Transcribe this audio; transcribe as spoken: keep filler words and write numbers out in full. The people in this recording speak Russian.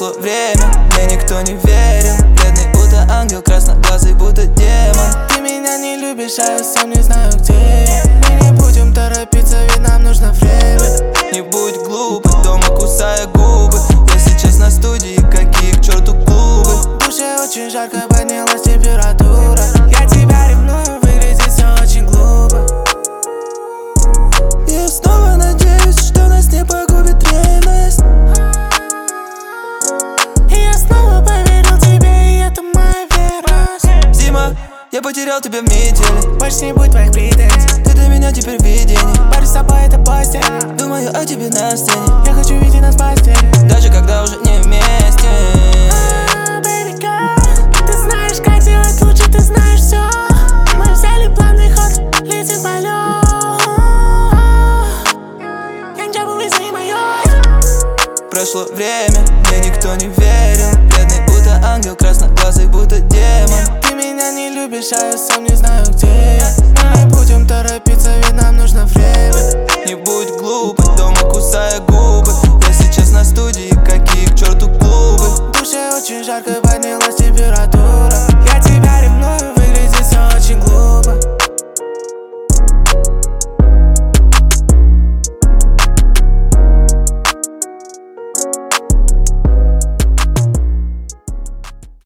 Прошло время, мне никто не верил. Бледный будто ангел, красноглазый будто демон. Ты меня не любишь, а я сам не знаю где я. Мы не будем торопиться, ведь нам нужно время. Не будь глупой, дома кусая губы. Я сейчас на студии, какие к черту клубы. В душе очень жарко, поднялась температура. Я тебя ревную, выглядит все очень глупо. Я снова надеюсь, что нас не погубит ревность. И я снова поверил тебе, и это моя верность. Зима, я потерял тебя в метели. Больше не будет твоих претензий. Ты для меня теперь видение. Парень с собой это постель. Думаю о тебе на сцене. Я хочу видеть нас в постели. Даже когда уже не вместе. Ah, baby girl, ты знаешь, как сделать лучше, ты знаешь все. Мы взяли плавный ход, летим в полет. Я не забыл, ты моё. Прошло время, мне никто не верил. Бледный будто ангел, красноглазый будто демон. Ты меня не любишь, а я сам не знаю где я. Мы не будем торопиться, ведь нам нужно время.